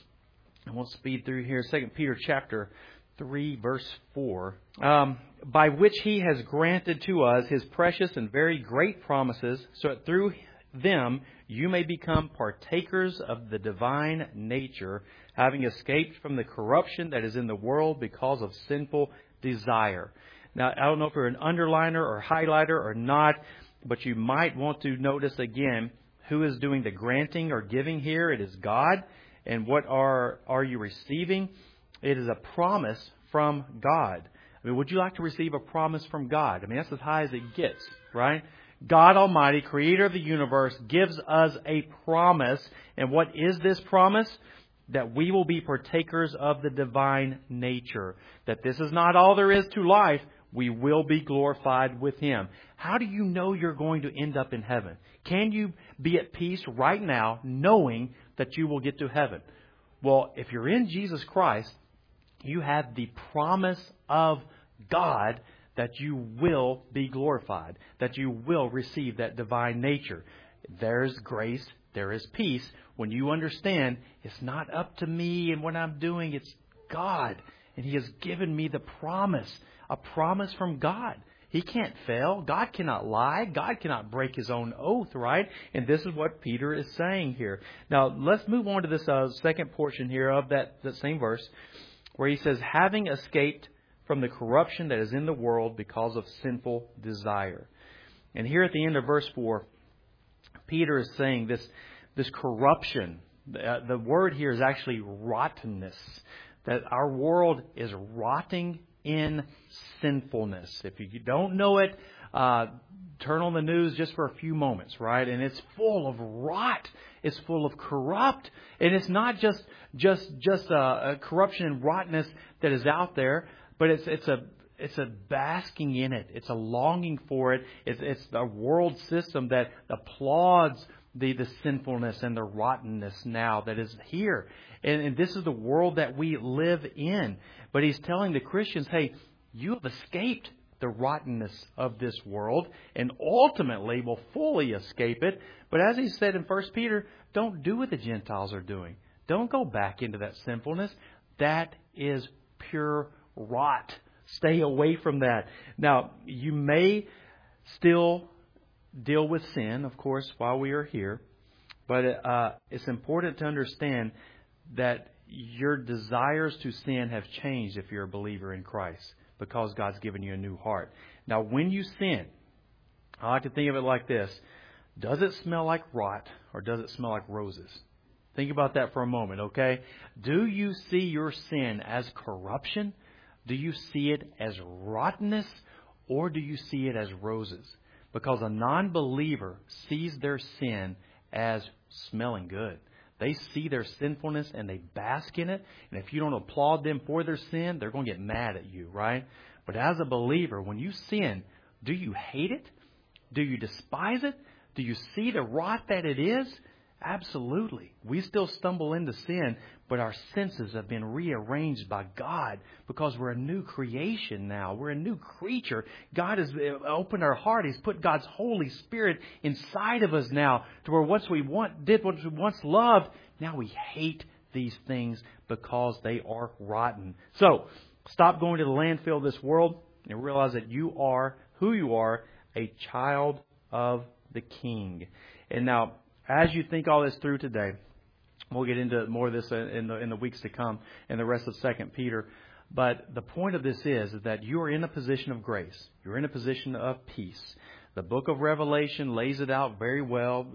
And we'll speed through here. 2 Peter chapter 3, verse 4. By which He has granted to us His precious and very great promises, so that through them you may become partakers of the divine nature, having escaped from the corruption that is in the world because of sinful desire. Now, I don't know if you're an underliner or highlighter or not, but you might want to notice again who is doing the granting or giving here. It is God. And what are you receiving? It is a promise from God. I mean, would you like to receive a promise from God? I mean, that's as high as it gets, right? God Almighty, creator of the universe, gives us a promise. And what is this promise? That we will be partakers of the divine nature. That this is not all there is to life. We will be glorified with Him. How do you know you're going to end up in heaven? Can you be at peace right now knowing that you will get to heaven? Well, if you're in Jesus Christ, you have the promise of God that you will be glorified, that you will receive that divine nature. There's grace, there is peace. When you understand, it's not up to me and what I'm doing, it's God. And He has given me the promise, a promise from God. He can't fail. God cannot lie. God cannot break His own oath, right? And this is what Peter is saying here. Now, let's move on to this second portion here of that same verse, where he says, having escaped from the corruption that is in the world because of sinful desire. And here at the end of verse 4, Peter is saying this corruption. The word here is actually rottenness. That our world is rotting in sinfulness. If you don't know it, turn on the news just for a few moments, right? And it's full of rot. It's full of corrupt. And it's not just a corruption and rottenness that is out there, but it's a basking in it. It's a longing for it. It's a world system that applauds the sinfulness and the rottenness now that is here. And this is the world that we live in. But he's telling the Christians, hey, you have escaped the rottenness of this world and ultimately will fully escape it. But as he said in 1 Peter, don't do what the Gentiles are doing. Don't go back into that sinfulness. That is pure rot. Stay away from that. Now, you may still deal with sin, of course, while we are here. But it's important to understand that your desires to sin have changed if you're a believer in Christ, because God's given you a new heart. Now, when you sin, I like to think of it like this. Does it smell like rot or does it smell like roses? Think about that for a moment, okay? Do you see your sin as corruption? Do you see it as rottenness? Or do you see it as roses? Because a non-believer sees their sin as smelling good. They see their sinfulness and they bask in it. And if you don't applaud them for their sin, they're going to get mad at you, right? But as a believer, when you sin, do you hate it? Do you despise it? Do you see the rot that it is? Absolutely. We still stumble into sin, but our senses have been rearranged by God because we're a new creation now. We're a new creature. God has opened our heart. He's put God's Holy Spirit inside of us now to where once we did what we once loved, now we hate these things because they are rotten. So, stop going to the landfill of this world and realize that you are who you are, a child of the King. And now, as you think all this through today, we'll get into more of this in the weeks to come in the rest of 2 Peter. But the point of this is that you are in a position of grace. You're in a position of peace. The book of Revelation lays it out very well,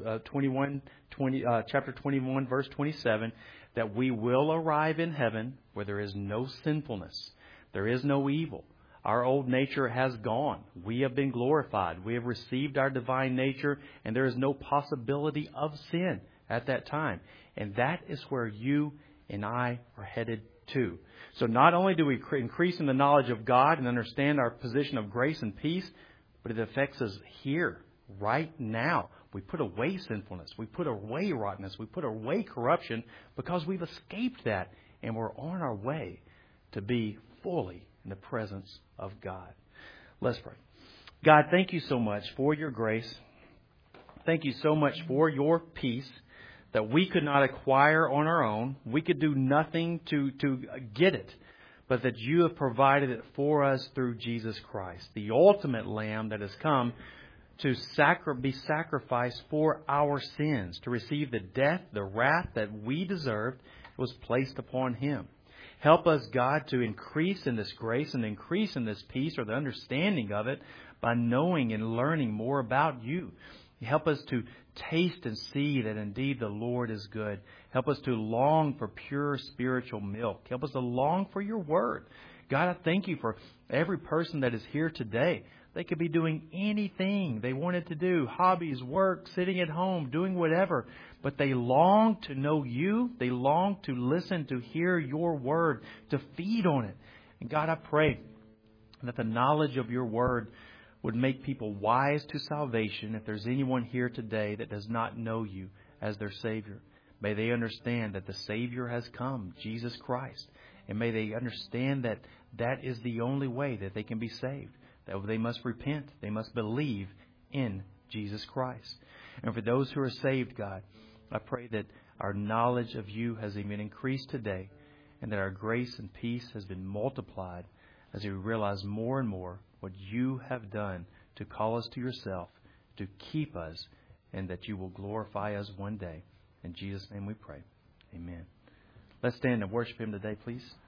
chapter 21, verse 27, that we will arrive in heaven where there is no sinfulness. There is no evil. Our old nature has gone. We have been glorified. We have received our divine nature, and there is no possibility of sin at that time. And that is where you and I are headed to. So not only do we increase in the knowledge of God and understand our position of grace and peace, but it affects us here, right now. We put away sinfulness. We put away rottenness. We put away corruption because we've escaped that. And we're on our way to be fully in the presence of God. Let's pray. God, thank you so much for your grace. Thank you so much for your peace that we could not acquire on our own. We could do nothing to get it, but that you have provided it for us through Jesus Christ, the ultimate Lamb that has come to be sacrificed for our sins, to receive the death, the wrath that we deserved was placed upon Him. Help us, God, to increase in this grace and increase in this peace or the understanding of it by knowing and learning more about you. Help us to taste and see that indeed the Lord is good. Help us to long for pure spiritual milk. Help us to long for your word. God, I thank you for every person that is here today. They could be doing anything they wanted to do, hobbies, work, sitting at home, doing whatever. But they long to know you. They long to listen, to hear your word, to feed on it. And God, I pray that the knowledge of your word would make people wise to salvation. If there's anyone here today that does not know you as their Savior, may they understand that the Savior has come, Jesus Christ. And may they understand that that is the only way that they can be saved. That they must repent. They must believe in Jesus Christ. And for those who are saved, God, I pray that our knowledge of you has even increased today, and that our grace and peace has been multiplied as we realize more and more what you have done to call us to yourself, to keep us, and that you will glorify us one day. In Jesus' name we pray. Amen. Let's stand and worship Him today, please.